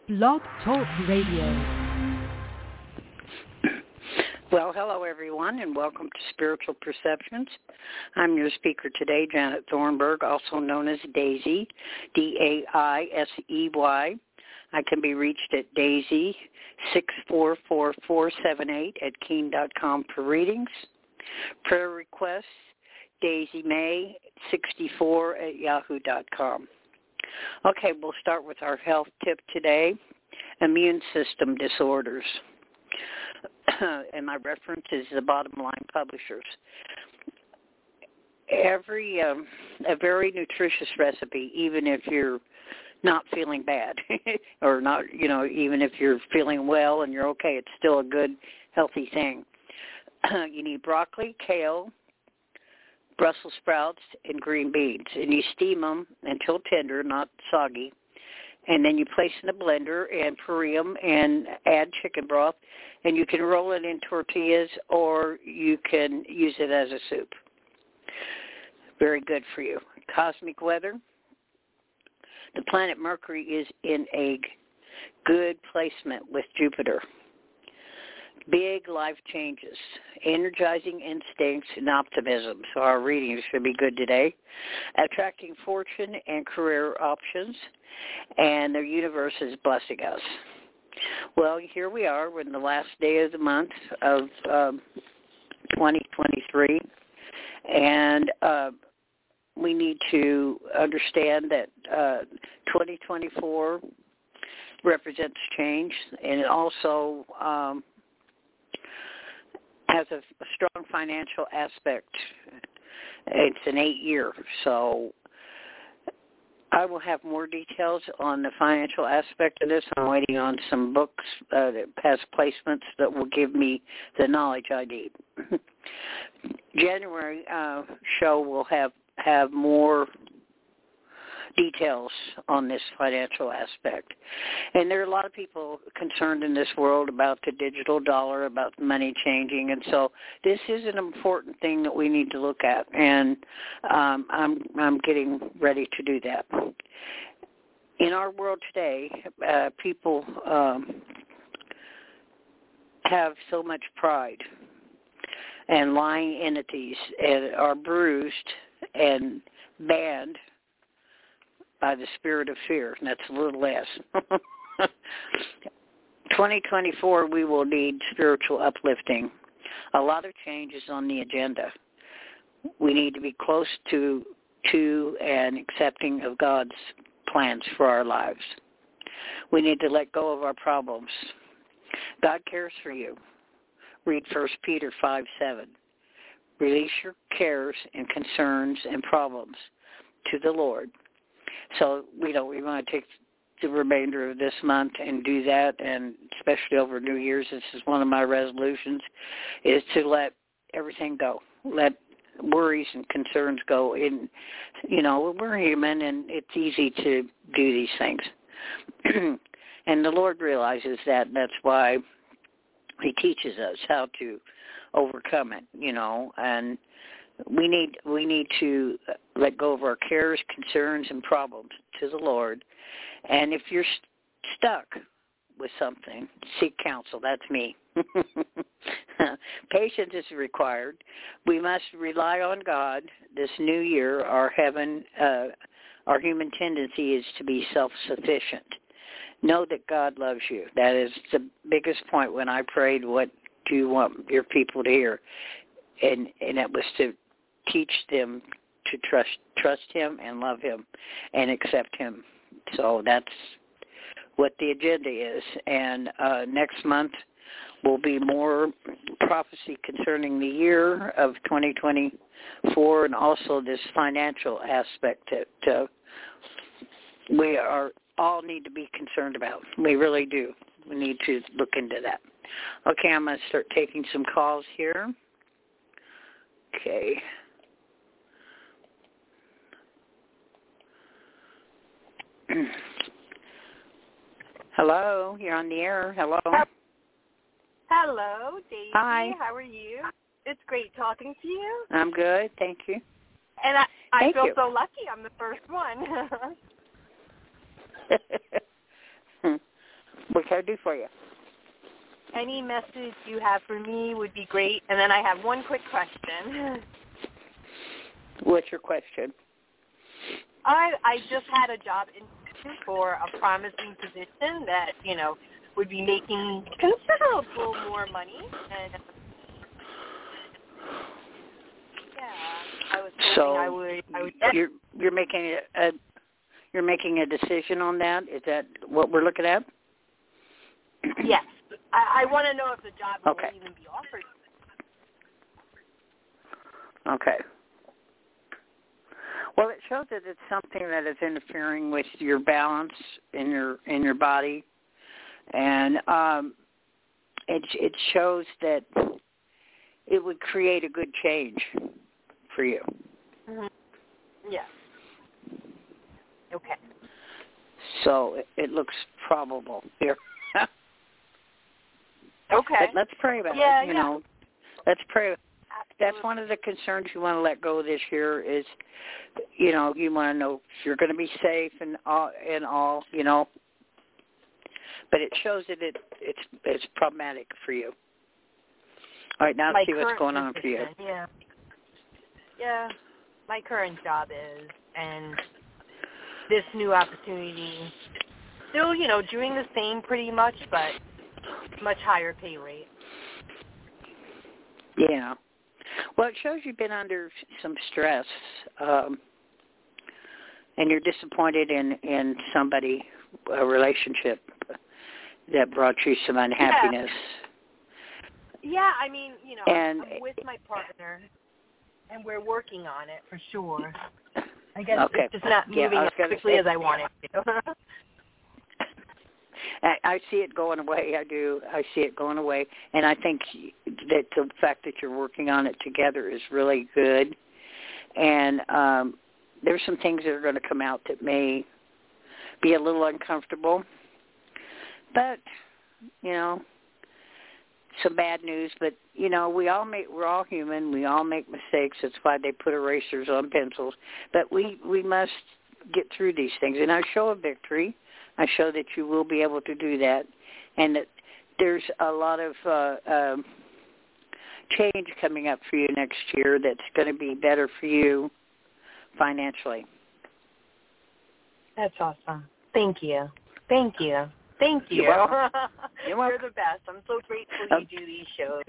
Blog Talk Radio. Well, hello, everyone, and welcome to Spiritual Perceptions. I'm your speaker today, Janet Thornburg, also known as Daisy, D-A-I-S-E-Y. I can be reached at daisy644478@keen.com for readings. Prayer requests, daisymay64@yahoo.com. Okay, we'll start with our health tip today, immune system disorders. And my reference is the Bottom Line Publishers. A very nutritious recipe, even if you're not feeling bad, or not, even if you're feeling well and you're okay, it's still a good, healthy thing. You need broccoli, kale, Brussels sprouts, and green beans, and you steam them until tender, not soggy. And then you place in a blender and puree them and add chicken broth, and you can roll it in tortillas or you can use it as a soup. Very good for you. Cosmic weather. The planet Mercury is in a good placement with Jupiter. Big life changes, energizing instincts and optimism. So our readings should be good today. Attracting fortune and career options, and the universe is blessing us. Well, here we are. We're in the last day of the month of 2023, and we need to understand that 2024 represents change, and it also has a strong financial aspect. It's an 8-year, so I will have more details on the financial aspect of this. I'm waiting on some books, past placements that will give me the knowledge I need. January show will have more details on this financial aspect. And there are a lot of people concerned in this world about the digital dollar, about money changing, and so this is an important thing that we need to look at, and I'm getting ready to do that. In our world today, people have so much pride, and lying entities and are bruised and banned by the spirit of fear, and that's a little less. 2024, we will need spiritual uplifting. A lot of changes on the agenda. We need to be close to and accepting of God's plans for our lives. We need to let go of our problems. God cares for you. Read 1 Peter 5:7. Release your cares and concerns and problems to the Lord. So we want to take the remainder of this month and do that, and especially over New Year's, this is one of my resolutions, is to let everything go. Let worries and concerns go. We're human, and it's easy to do these things. And the Lord realizes that, and that's why He teaches us how to overcome it, and we need to let go of our cares, concerns, and problems to the Lord. And if you're stuck with something, seek counsel. That's me. Patience is required. We must rely on God. This new year, our human tendency is to be self-sufficient. Know that God loves you. That is the biggest point when I prayed, what do you want your people to hear? And that was to teach them to trust Him and love Him and accept Him. So that's what the agenda is. And next month will be more prophecy concerning the year of 2024, and also this financial aspect that we all need to be concerned about. We really do. We need to look into that. Okay, I'm going to start taking some calls here. Okay. Hello, you're on the air. Hello. Hello, Daisy. Hi. How are you? It's great talking to you. I'm good, thank you. And I feel you. so lucky I'm the first one. I do for you? Any message you have for me would be great. And then I have one quick question. What's your question? I just had a job interview for a promising position that, would be making considerable more money. And I was hoping I would. You're making a decision on that? Is that what we're looking at? Yes. I want to know if the job will even be offered. Okay. Well, it shows that it's something that is interfering with your balance in your body, and it shows that it would create a good change for you. Mm-hmm. Yes. Okay. So it looks probable here. Okay. But let's pray about it. You know, let's pray. That's one of the concerns you want to let go this year is, you want to know if you're going to be safe and all, But it shows that it's problematic for you. All right, now let's see what's going on for you. Yeah. Yeah, my current job is, and this new opportunity, still, doing the same pretty much, but much higher pay rate. Yeah. Well, it shows you've been under some stress, and you're disappointed in somebody, a relationship that brought you some unhappiness. Yeah, I mean, I'm with my partner, and we're working on it for sure. I guess it's just not moving as quickly as I want it to. I see it going away. I do. I see it going away. And I think that the fact that you're working on it together is really good. And there's some things that are going to come out that may be a little uncomfortable. But, some bad news. But, we're all human. We all make mistakes. That's why they put erasers on pencils. But we must get through these things. And I show a victory. I show that you will be able to do that, and that there's a lot of change coming up for you next year that's going to be better for you financially. That's awesome. Thank you. Thank you. Thank you. You're welcome. You're the best. I'm so grateful you do these shows.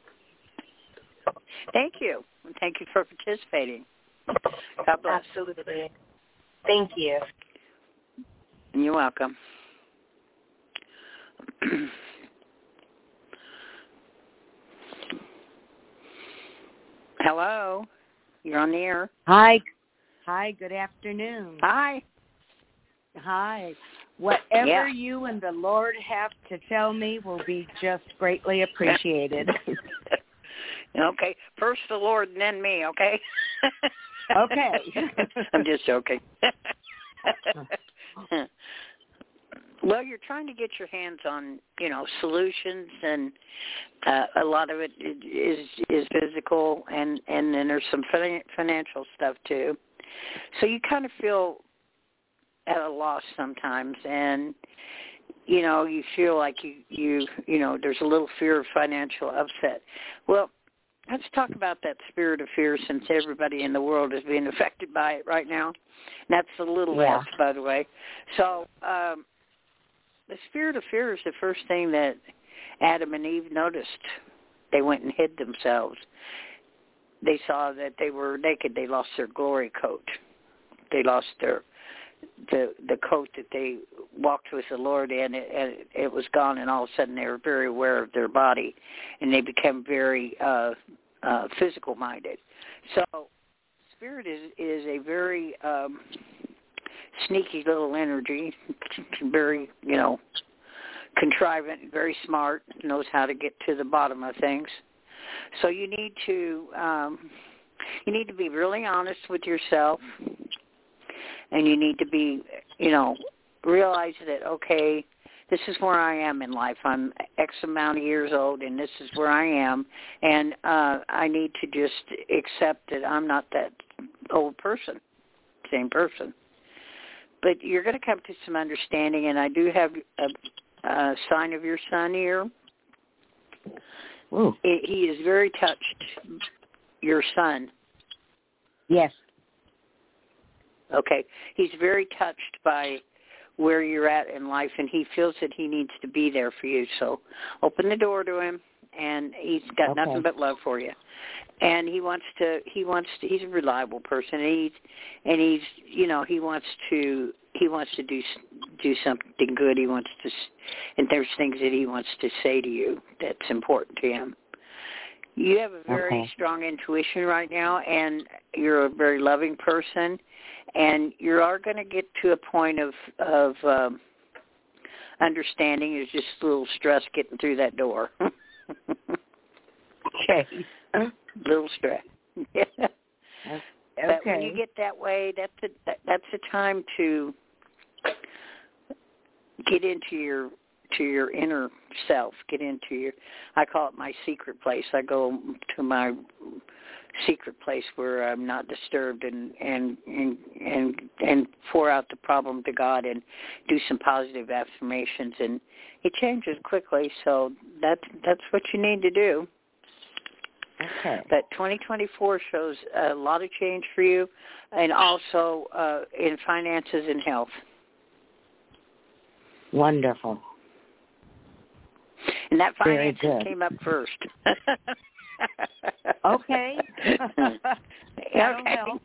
Thank you. Thank you for participating. God bless. Absolutely. Thank you. You're welcome. Hello. You're on the air. Hi. Good afternoon. Hi. Whatever you and the Lord have to tell me will be just greatly appreciated. Okay. First the Lord and then me, okay? Okay. I'm just joking. Well, you're trying to get your hands on, solutions, and a lot of it is physical, and then there's some financial stuff too. So you kind of feel at a loss sometimes, and you feel like you there's a little fear of financial upset. Well, let's talk about that spirit of fear, since everybody in the world is being affected by it right now. And that's the little s, by the way. So the spirit of fear is the first thing that Adam and Eve noticed. They went and hid themselves. They saw that they were naked. They lost their glory coat. They lost the coat that they walked with the Lord in, and it was gone, and all of a sudden they were very aware of their body, and they became very physical-minded. So spirit is a very sneaky little energy, very, contrivant, very smart, knows how to get to the bottom of things. So you need to be really honest with yourself, and you need to be, realize that, okay, this is where I am in life. I'm X amount of years old, and this is where I am, and I need to just accept that I'm not that old person, same person. But you're going to come to some understanding, and I do have sign of your sun here. Ooh. He is very touched, your son. Yes. Okay. He's very touched by where you're at in life, and he feels that he needs to be there for you. So open the door to him, and he's got nothing but love for you. And he wants to, he's a reliable person, and he's, you know, he wants to do something good. He wants to, and there's things that he wants to say to you that's important to him. You have a very strong intuition right now, and you're a very loving person, and you are going to get to a point of understanding. There's just a little stress getting through that door. Okay. Little stress. Okay. But when you get that way, that's the time to get into your inner self. Get into your, I call it my secret place. I go to my secret place where I'm not disturbed, and pour out the problem to God and do some positive affirmations, and it changes quickly. So that's what you need to do. Okay. But 2024 shows a lot of change for you, and also in finances and health. Wonderful. And that finances came up first. Okay. That'll help.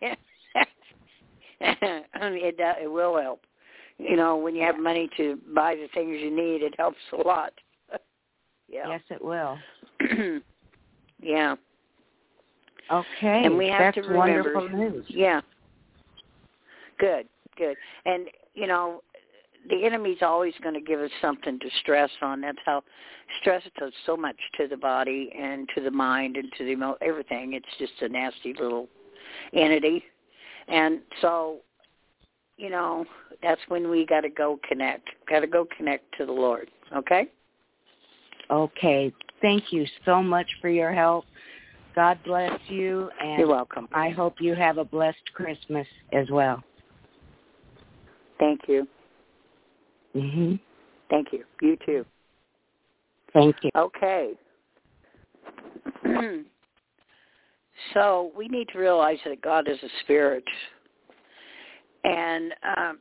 It will help. You know, when you have money to buy the things you need, it helps a lot. Yeah. Yes, it will. Yeah. Okay. And we have That's to remember. Wonderful news. Yeah. Good. And, you know, the enemy's always going to give us something to stress on. That's how stress does so much to the body and to the mind and to the everything. It's just a nasty little entity. And so, you know, that's when we got to go connect. Got to go connect to the Lord. Okay? Okay. Thank you so much for your help. God bless you. And you're welcome. I hope you have a blessed Christmas as well. Thank you. Mhm. Thank you. You too. Thank you. Okay. So we need to realize that God is a spirit, and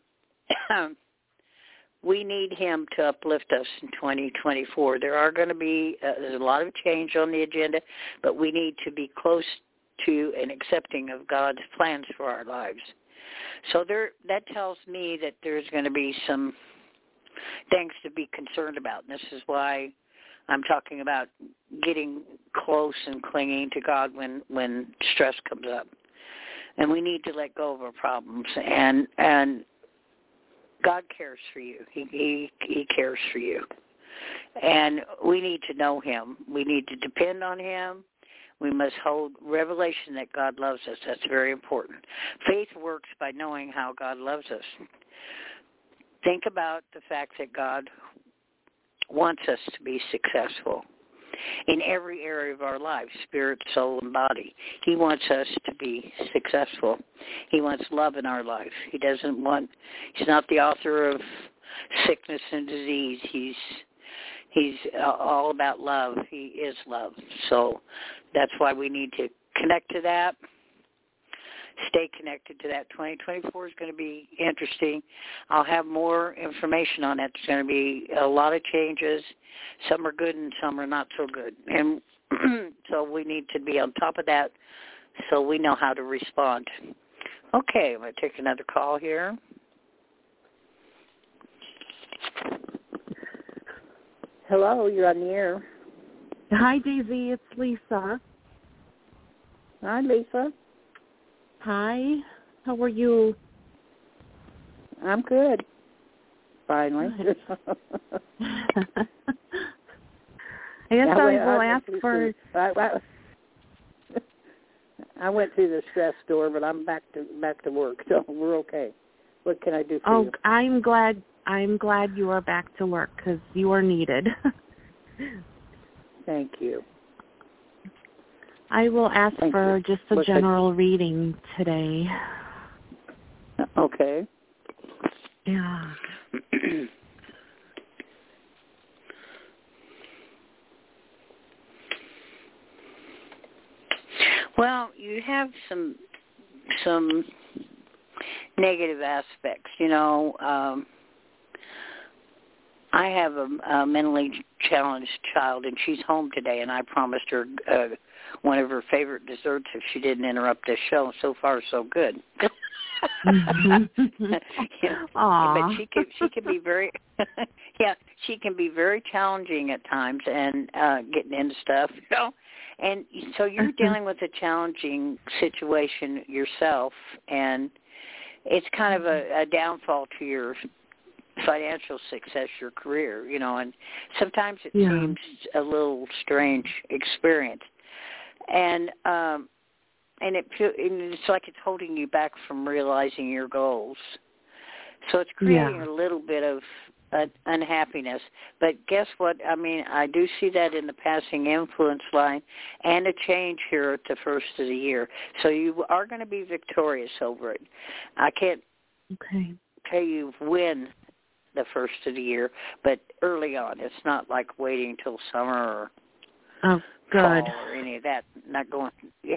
we need him to uplift us in 2024. There are going to be there's a lot of change on the agenda, but we need to be close to and accepting of God's plans for our lives. So that tells me that there's going to be some things to be concerned about. And this is why I'm talking about getting close and clinging to God when stress comes up. And we need to let go of our problems. And God cares for you. He cares for you. And we need to know him. We need to depend on him. We must hold revelation that God loves us. That's very important. Faith works by knowing how God loves us. Think about the fact that God wants us to be successful in every area of our lives, spirit, soul, and body. He wants us to be successful. He wants love in our life. He's not the author of sickness and disease. He's all about love. He is love. So that's why we need to connect to that. Stay connected to that. 2024 is going to be interesting. I'll have more information on it. There's going to be a lot of changes. Some are good and some are not so good. And so we need to be on top of that so we know how to respond. Okay, I'm going to take another call here. Hello, you're on the air. Hi, Daisy. It's Lisa. Hi, Lisa. Hi. How are you? I'm good. Finally. I guess I will ask for... I went through the stress door, but I'm back to work, so we're okay. What can I do for you? I'm glad you are back to work because you are needed. Thank you. I will ask for just a general reading today. Okay. Yeah. you have some negative aspects. I have a mentally challenged child, and she's home today, and I promised her one of her favorite desserts if she didn't interrupt this show. So far, so good. But she can be very she can be very challenging at times, and getting into stuff, And so you're dealing with a challenging situation yourself, and it's kind of a downfall to your financial success, your career, and sometimes it seems a little strange experience, and it's like it's holding you back from realizing your goals. So it's creating a little bit of unhappiness. But guess what? I mean, I do see that in the passing influence line and a change here at the first of the year. So you are going to be victorious over it. I can't tell you when the first of the year, but early on. It's not like waiting till summer or fall or any of that. Not going,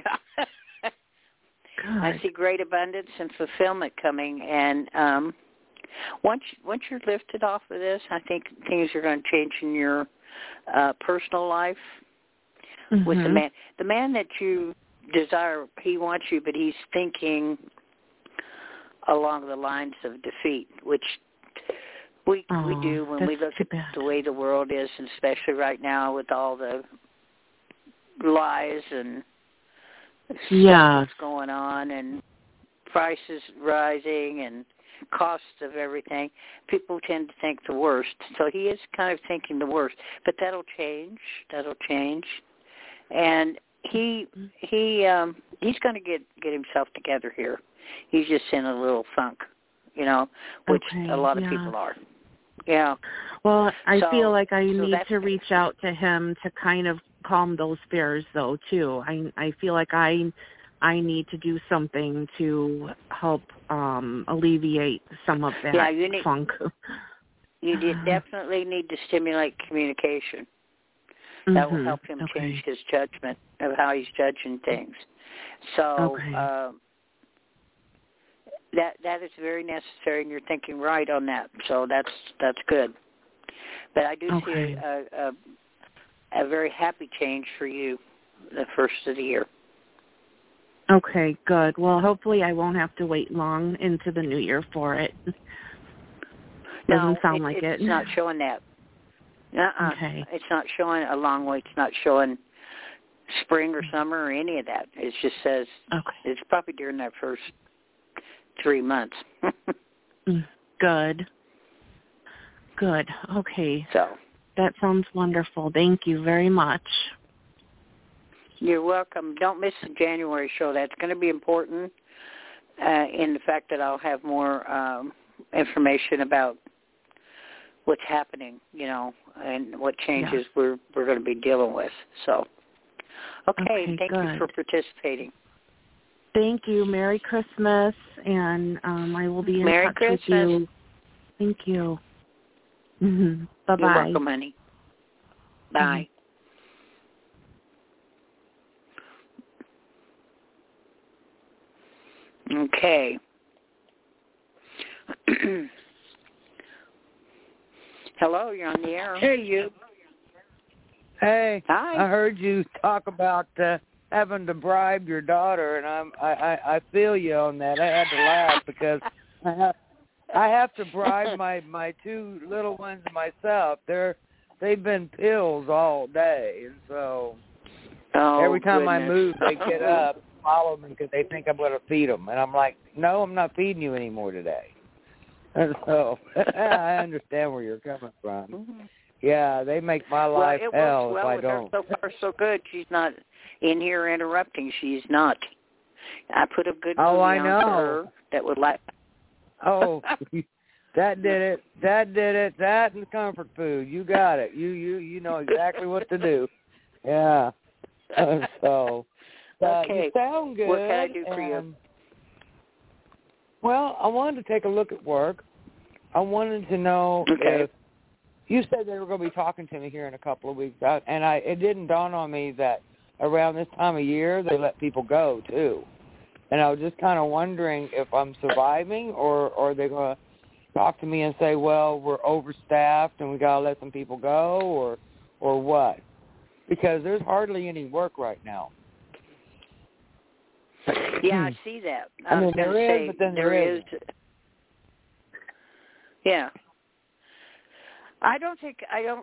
I see great abundance and fulfillment coming, and once you're lifted off of this, I think things are going to change in your personal life with the man. The man that you desire, he wants you, but he's thinking along the lines of defeat, which we do when we look at the way the world is, and especially right now with all the lies and stuff that's going on and prices rising and costs of everything. People tend to think the worst. So he is kind of thinking the worst. But that'll change. And he's going to get himself together here. He's just in a little funk, which a lot of people are. Yeah. Well, I feel like I need to reach out to him to kind of calm those fears, though, too. I feel like I need to do something to help alleviate some of that funk. You definitely need to stimulate communication. That will help him change his judgment of how he's judging things. So that is very necessary, and you're thinking right on that. So that's good. But I do see a very happy change for you the first of the year. Okay, good. Well, hopefully I won't have to wait long into the new year for it. Doesn't sound like it. It's not showing that. Okay. It's not showing a long way. It's not showing spring or summer or any of that. It just says it's probably during that first 3 months. Good. Okay. So that sounds wonderful. Thank you very much. You're welcome. Don't miss the January show. That's going to be important in the fact that I'll have more information about what's happening, and what changes we're going to be dealing with. So, thank you for participating. Thank you. Merry Christmas, and I will be in touch with you. Thank you. Bye-bye. You're welcome, honey. Bye. Okay. Hello, you're on the air. Hey, you. Hey. Hi. I heard you talk about having to bribe your daughter, and I feel you on that. I had to laugh because I have to bribe my two little ones myself. They've been pills all day, and so every time I move, they get up, follow me because they think I'm going to feed them, and I'm like, no, I'm not feeding you anymore today. And so I understand where you're coming from. Yeah, they make my life hell if I don't. So far, so good. She's not in here interrupting. She's not. I put a good movie on to her that would like. Oh, that did it. That and comfort food. You got it. You know exactly what to do. Yeah. So, you sound good. What can I do for you? Well, I wanted to take a look at work. I wanted to know if you said they were going to be talking to me here in a couple of weeks, and it didn't dawn on me that around this time of year, they let people go, too. And I was just kind of wondering if I'm surviving or are they going to talk to me and say, well, we're overstaffed and we got to let some people go or what? Because there's hardly any work right now. Yeah, I see that. I mean, there is, but then there is. Yeah. I don't think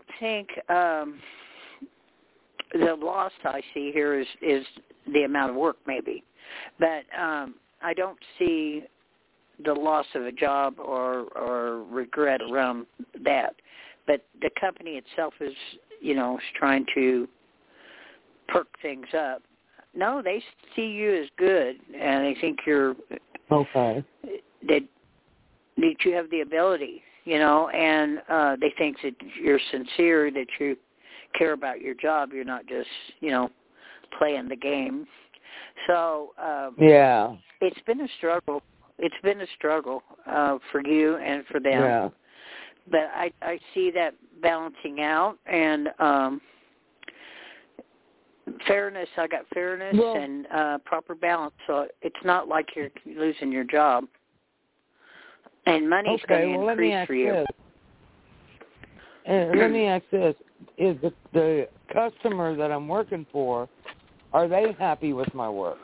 the loss I see here is the amount of work, maybe. But I don't see the loss of a job or regret around that. But the company itself is, is trying to perk things up. No, they see you as good, and they think you're okay. That you have the ability, and they think that you're sincere, that you care about your job. You're not just, playing the game. So yeah, it's been a struggle. It's been a struggle for you and for them. Yeah. But I see that balancing out, and fairness. I got fairness and proper balance. So it's not like you're losing your job. And money's going to increase for you. Let me ask this. Is the customer that I'm working for, are they happy with my work?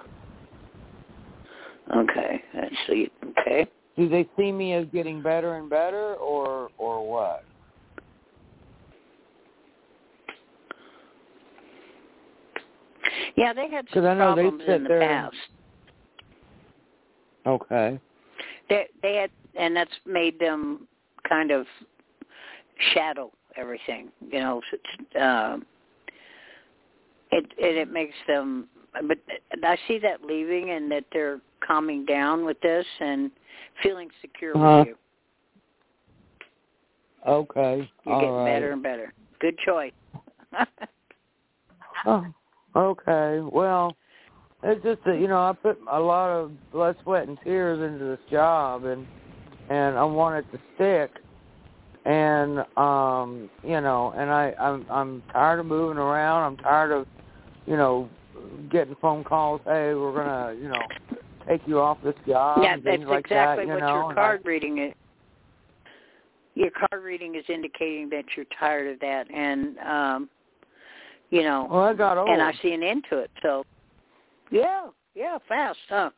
Okay. Okay. Do they see me as getting better and better or what? Yeah, they had some problems in the past. Okay. They had, and that's made them kind of shadow everything. It makes them. But I see that leaving, and that they're calming down with this and feeling secure with you. Okay. You're getting better and better. Good choice. Oh, okay. Well, it's just that, I put a lot of blood, sweat, and tears into this job, and I want it to stick. And, and I'm tired of moving around. I'm tired of, getting phone calls, hey, we're going to, take you off this job. Yeah, and that's things like exactly that, what your card reading is. Your card reading is indicating that you're tired of that, and well, I got old. And I see an end to it. So, yeah, fast, huh?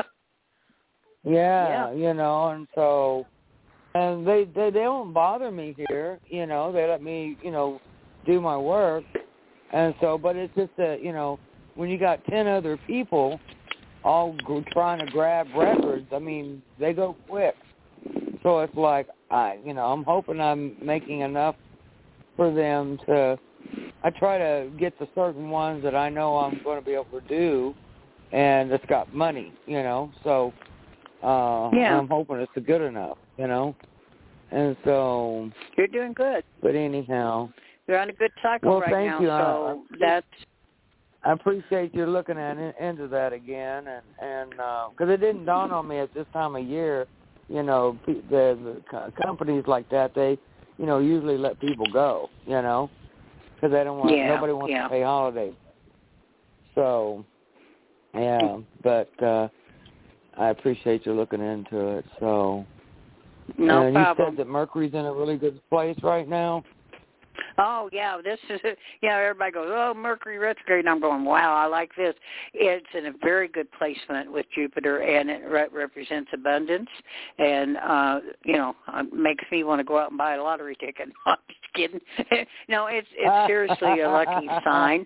Yeah, and so, and they don't bother me here. They let me, do my work, and so, but it's just that, when you got 10 other people all trying to grab records, I mean, they go quick. So it's like, I'm hoping I'm making enough for them to, I try to get the certain ones that I know I'm going to be able to do, and it's got money, so I'm hoping it's good enough, and so. You're doing good. But anyhow. You're on a good cycle right now, so that's. I appreciate you looking into that again, and because it didn't dawn on me at this time of year, the companies like that, they, usually let people go, because they don't want, nobody wants to pay holidays. So, but I appreciate you looking into it. So, no problem. You said that Mercury's in a really good place right now. Oh, yeah, this is, everybody goes, oh, Mercury retrograde, and I'm going, wow, I like this. It's in a very good placement with Jupiter, and it represents abundance, and, it makes me want to go out and buy a lottery ticket. I'm just kidding. No, it's seriously a lucky sign.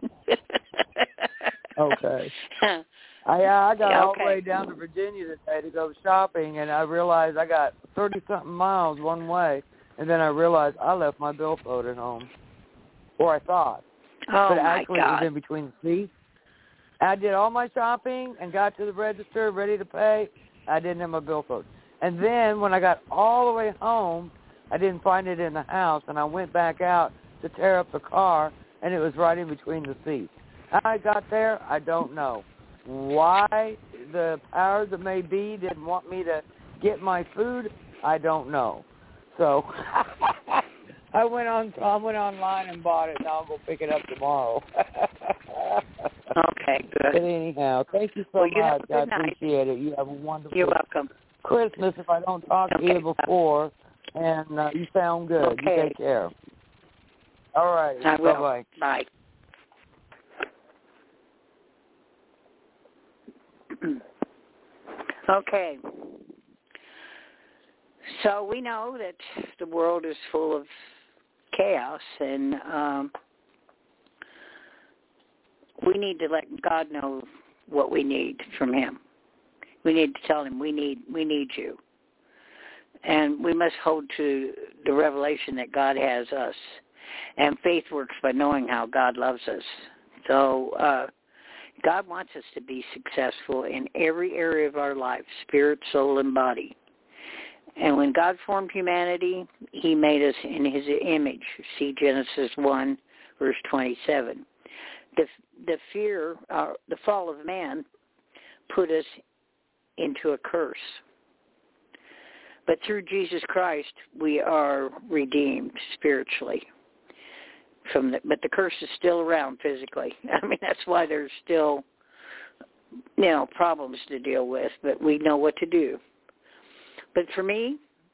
Okay. I got all the way down to Virginia today to go shopping, and I realized I got 30-something miles one way. And then I realized I left my billfold at home, or I thought. Oh, but actually my God. It was in between the seats. I did all my shopping and got to the register ready to pay. I didn't have my billfold. And then when I got all the way home, I didn't find it in the house, and I went back out to tear up the car, and it was right in between the seats. How I got there, I don't know. Why the powers that may be didn't want me to get my food, I don't know. So I went online and bought it, and I'll go pick it up tomorrow. Okay, good. But anyhow, thank you so much. I appreciate it. You have a wonderful You're welcome. Christmas if I don't talk to you before. And you sound good. Okay. You take care. All right. I will. Bye-bye. Bye. Okay. So we know that the world is full of chaos, and we need to let God know what we need from Him. We need to tell Him we need you. And we must hold to the revelation that God has us. And faith works by knowing how God loves us. So God wants us to be successful in every area of our life, spirit, soul, and body. And when God formed humanity, He made us in His image. See Genesis 1, verse 27. The fear, the fall of man, put us into a curse. But through Jesus Christ, we are redeemed spiritually. But the curse is still around physically. I mean, that's why there's still, problems to deal with. But we know what to do. But for me,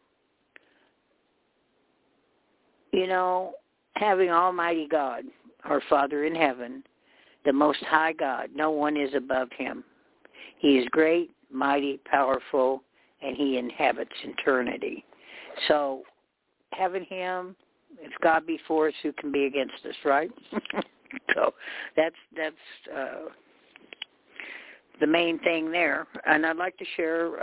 having Almighty God, our Father in heaven, the Most High God, no one is above Him. He is great, mighty, powerful, and He inhabits eternity. So having Him, if God be for us, who can be against us, right? So that's the main thing there. And I'd like to share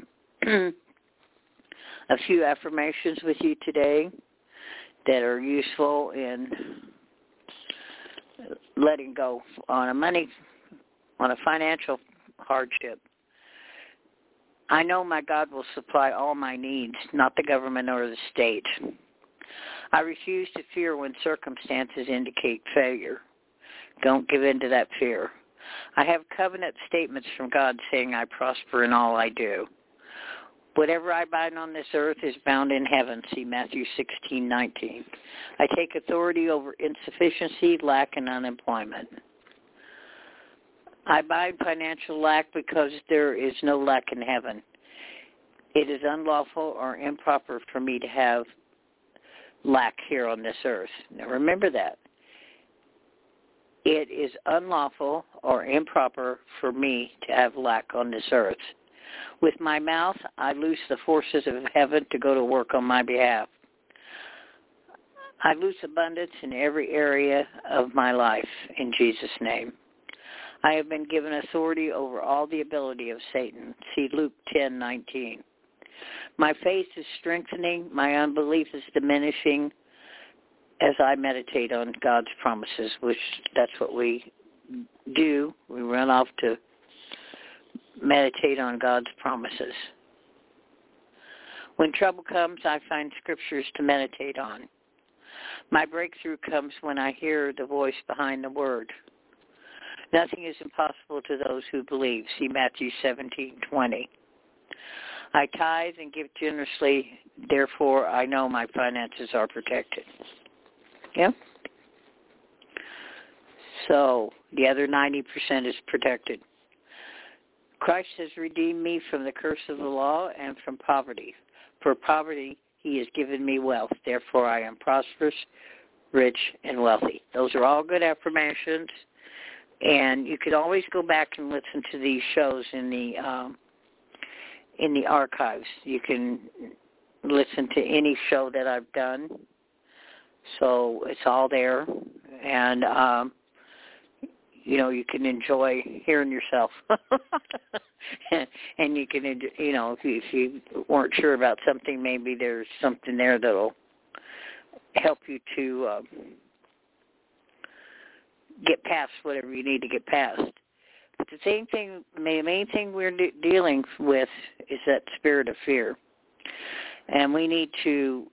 a few affirmations with you today that are useful in letting go on a financial hardship. I know my God will supply all my needs, not the government or the state. I refuse to fear when circumstances indicate failure. Don't give in to that fear. I have covenant statements from God saying I prosper in all I do. Whatever I bind on this earth is bound in heaven. See Matthew 16:19. I take authority over insufficiency, lack, and unemployment. I bind financial lack because there is no lack in heaven. It is unlawful or improper for me to have lack here on this earth. Now remember that. It is unlawful or improper for me to have lack on this earth. With my mouth, I loose the forces of heaven to go to work on my behalf. I loose abundance in every area of my life in Jesus' name. I have been given authority over all the ability of Satan. See Luke 10:19. My faith is strengthening. My unbelief is diminishing as I meditate on God's promises, which that's what we do. We run off to meditate on God's promises. When trouble comes, I find scriptures to meditate on. My breakthrough comes when I hear the voice behind the word. Nothing is impossible to those who believe. See Matthew 17:20. I tithe and give generously, therefore I know my finances are protected. Yeah? So the other 90% is protected. Christ has redeemed me from the curse of the law and from poverty. For poverty, He has given me wealth. Therefore, I am prosperous, rich, and wealthy. Those are all good affirmations. And you could always go back and listen to these shows in the archives. You can listen to any show that I've done. So it's all there. And you can enjoy hearing yourself. And you can, if you weren't sure about something, maybe there's something there that'll help you to get past whatever you need to get past. But the main thing we're dealing with is that spirit of fear. And we need to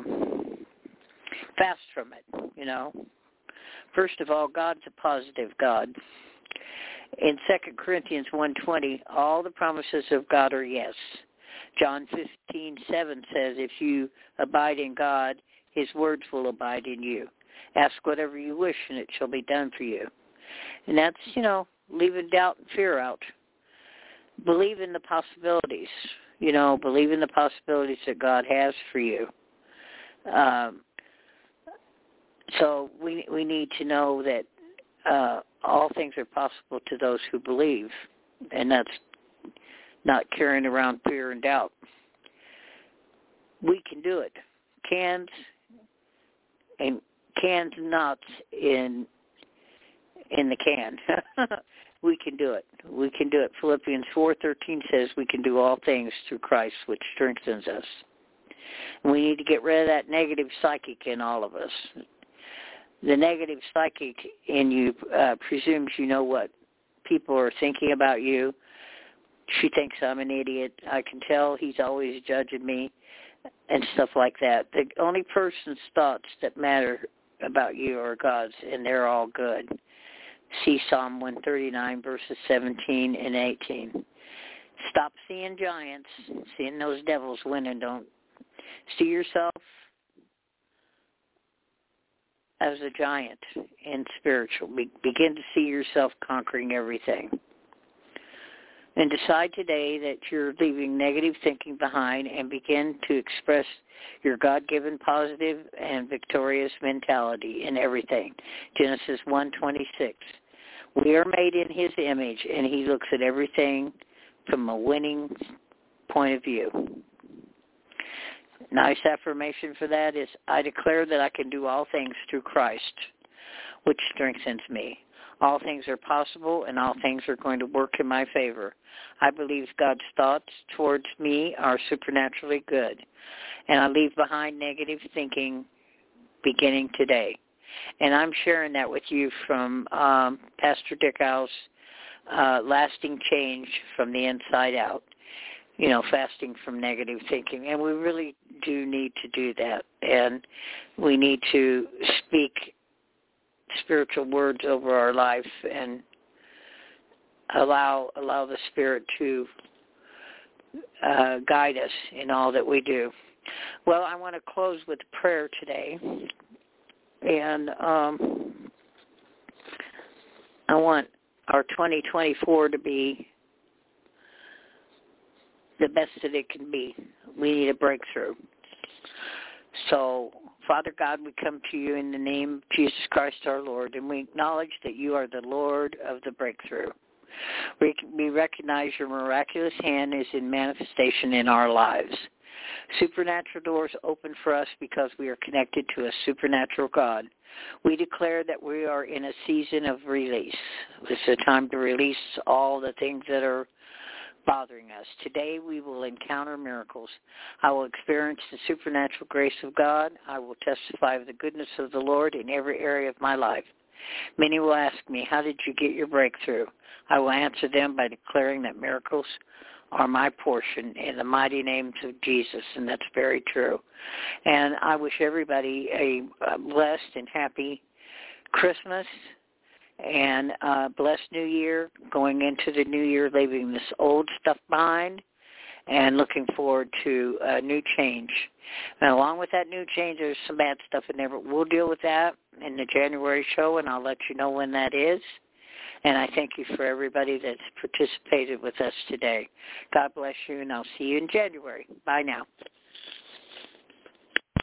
fast from it, First of all, God's a positive God. In 2 Corinthians 1:20, all the promises of God are yes. John 15:7 says, if you abide in God, His words will abide in you. Ask whatever you wish, and it shall be done for you. And that's, leaving doubt and fear out. Believe in the possibilities. Believe in the possibilities that God has for you. So we need to know that all things are possible to those who believe, and that's not carrying around fear and doubt. We can do it. Cans nuts in the can. We can do it. We can do it. Philippians 4:13 says we can do all things through Christ, which strengthens us. We need to get rid of that negative psychic in all of us. The negative psychic in you presumes you know what people are thinking about you. She thinks I'm an idiot. I can tell he's always judging me and stuff like that. The only person's thoughts that matter about you are God's, and they're all good. See Psalm 139, verses 17 and 18. Stop seeing giants, seeing those devils winning. Don't see yourself as a giant in spiritual. Begin to see yourself conquering everything. And decide today that you're leaving negative thinking behind and begin to express your God-given positive and victorious mentality in everything. Genesis 1:26. We are made in his image, and he looks at everything from a winning point of view. Nice affirmation for that is, I declare that I can do all things through Christ, which strengthens me. All things are possible, and all things are going to work in my favor. I believe God's thoughts towards me are supernaturally good, and I leave behind negative thinking beginning today. And I'm sharing that with you from Pastor Dick Owl's Lasting Change from the Inside Out, fasting from negative thinking. And we really do need to do that, and we need to speak spiritual words over our life and allow the Spirit to guide us in all that we do. Well, I want to close with prayer today, and I want our 2024 to be the best that it can be. We need a breakthrough. So, Father God, we come to you in the name of Jesus Christ our Lord, and we acknowledge that you are the Lord of the breakthrough. We recognize your miraculous hand is in manifestation in our lives. Supernatural doors open for us because we are connected to a supernatural God. We declare that we are in a season of release. It's a time to release all the things that are bothering us. Today we will encounter miracles. I will experience the supernatural grace of God. I will testify of the goodness of the Lord in every area of my life. Many will ask me, how did you get your breakthrough? I will answer them by declaring that miracles are my portion in the mighty name of Jesus, and that's very true. And I wish everybody a blessed and happy Christmas and a blessed New Year, going into the New Year, leaving this old stuff behind and looking forward to a new change. And along with that new change, there's some bad stuff in there, but we'll deal with that in the January show, and I'll let you know when that is. And I thank you for everybody that's participated with us today. God bless you, and I'll see you in January. Bye now.